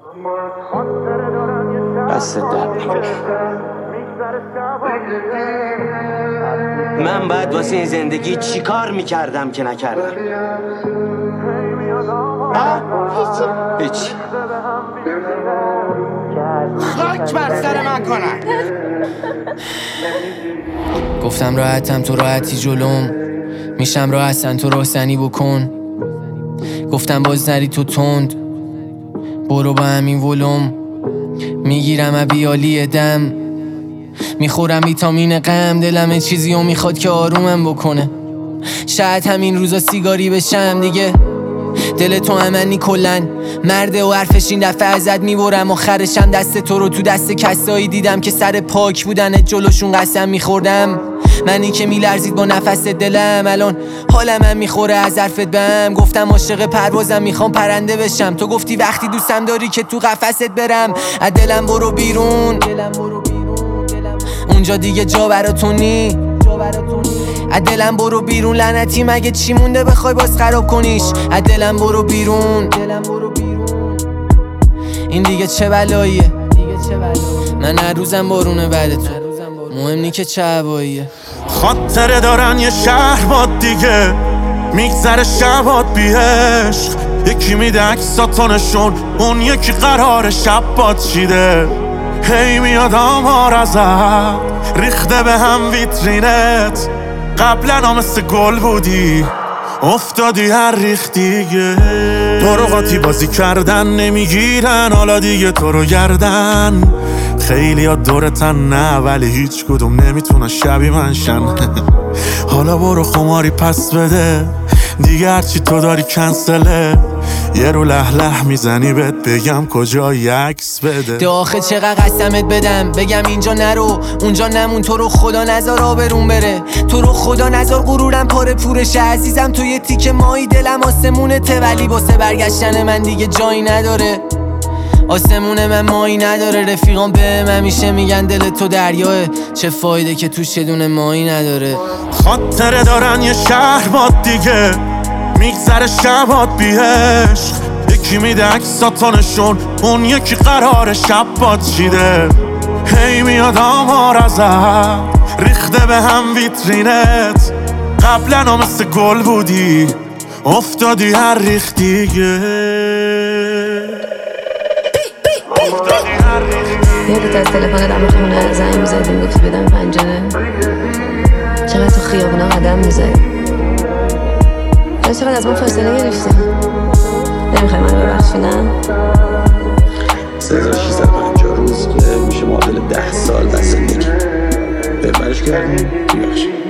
دست درد نکنه. من باید واسه این زندگی چی کار میکردم که نکردم؟ هیچی. خاک بر سر من کنن. گفتم راحتم تو راحتی جلوم، میشم راحتن تو راحتنی بکن. گفتم باز نری تو تند، برو با همین ولوم. میگیرم ابیالی دم، میخورم ویتامین غم. دلم چیزی رو میخواد که آرومم بکنه. شاید همین روزا سیگاری بشم دیگه. دل تو امنی کلن مرده و حرفش این دفعه ازت میبرم. آخرشم دست تو رو تو دست کسایی دیدم که سر پاک بودن جلوشون قسم میخوردم. منی که میلرزید با نفس دلم، الان حالم هم میخوره از حرفت بهم. گفتم عاشق پروازم میخوام پرنده بشم، تو گفتی وقتی دوستم داری که تو قفست برم. از دلم برو بیرون، اونجا دیگه جا براتون نی. از دلم برو بیرون لعنتی، مگه چی مونده بخوای باز خراب کنیش؟ از دلم برو بیرون، این دیگه چه بلاییه؟ من هر روزم بارونه بعد تو، مهم نی که چه هواییه. خاطره دارن یه شهر باد دیگه، میگذره شبات بی عشق. یکی میده عکساتونشون، اون یکی قرار شب باد چیده. هی میاد آمار ازت ریخته به هم ویترینت. قبلا مثل گل بودی افتادی هر ریخت دیگه. تو رو قاطی بازی کردن نمیگیرن، حالا دیگه تو رو گردن. خیلی ها دورتن نه، ولی هیچ کدوم نمیتونه شبیه من شن. حالا برو خماری پس بده دیگه، هرچی تو داری کنسله. یه رو لح میزنی بهت بگم کجا عکس بده. داخل چقدر قسمت بدم بگم اینجا نرو اونجا نمون. تو رو خدا نزار آبرون بره، تو رو خدا نزار غرورم پاره پورشه. عزیزم تو یه تیکه مایی دلم آسمونته، ولی واسه برگشتن من دیگه جایی نداره. آسمون من مایی نداره، رفیقام بهم همیشه میگن دل تو دریاه. چه فایده که توش یه دونه مایی نداره. خاطره دارن یه شهر باد دیگه، میگذره شبات بی عشق. یکی میده عکساتونشون، اون یکی قرار شب باد چیده. هی میاد آمار ازت ریخته به هم ویترینت. قبلا مثل گل بودی افتادی هر ریخت دیگه. یادت از تلفن دم خونه زنگ میزدیم گفتی بدم پنجره؟ چقدر تو خیابونا قدم میزدی؟ چقدر از من فاصله گرفتی؟ نمیخوای منو ببخشی نه؟ 3650 روز میشه معادل 10 سال بس زندگی. ببرش کردیم بیبخشی.